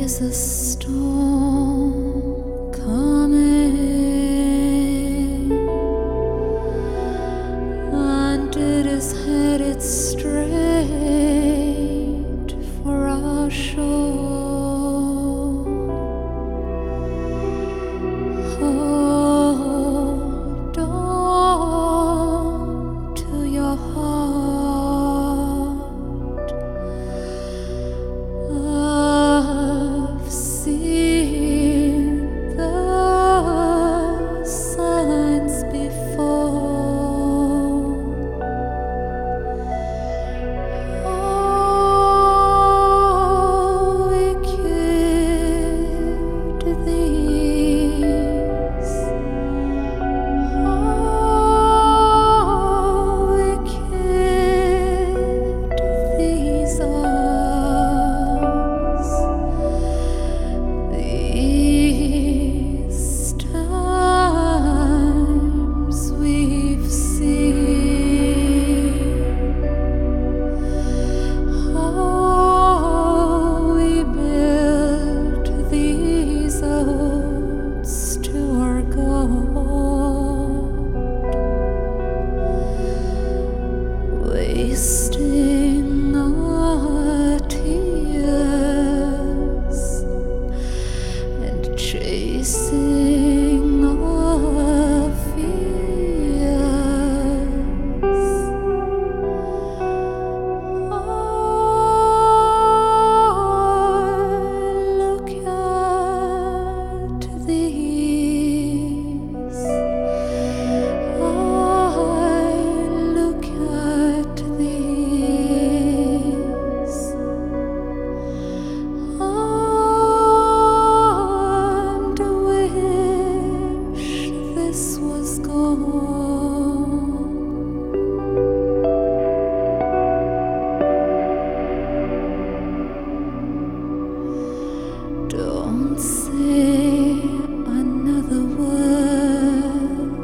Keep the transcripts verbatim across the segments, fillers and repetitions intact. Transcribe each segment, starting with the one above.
is a storm coming, and it is headed straight for our shore. Hold on to your heart. I've seen the signs before. Oh, wicked these, oh, wicked these are. These times we've seen how we built these odes to our God, wasting our tears and chasing our fears. Oh, look at these. Oh, look at these. And wish this was gone. Don't say another word.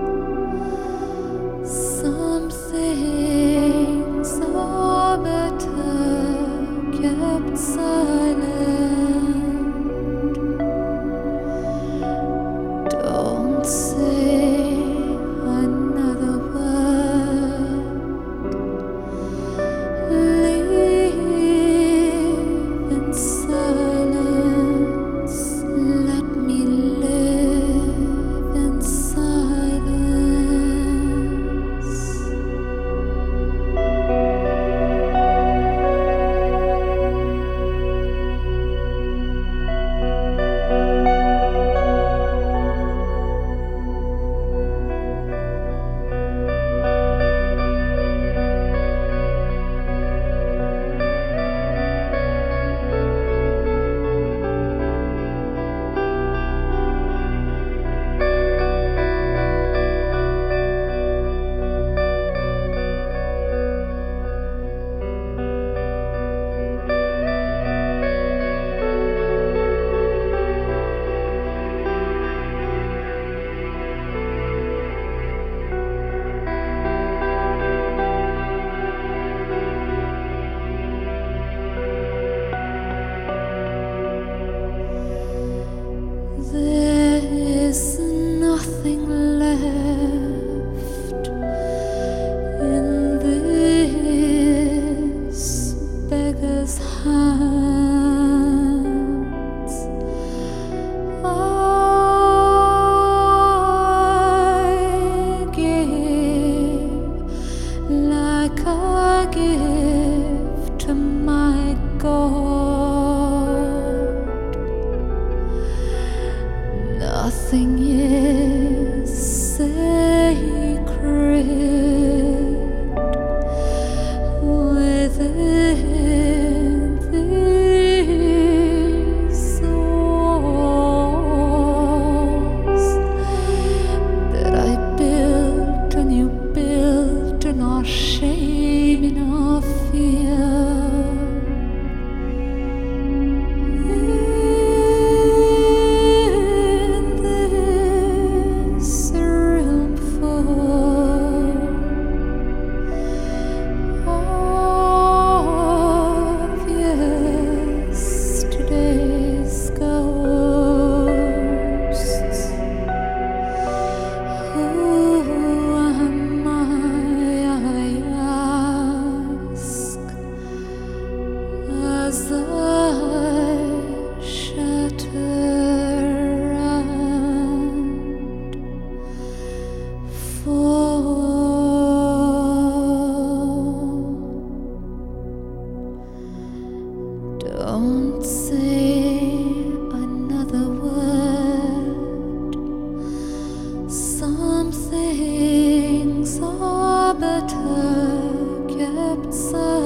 Some things are better kept silent. Don't say another word. Live in silence. Let me live in silence. There is nothing left in this beggar's hands. I give like I give to my God. Nothing is said. things are better kept silent.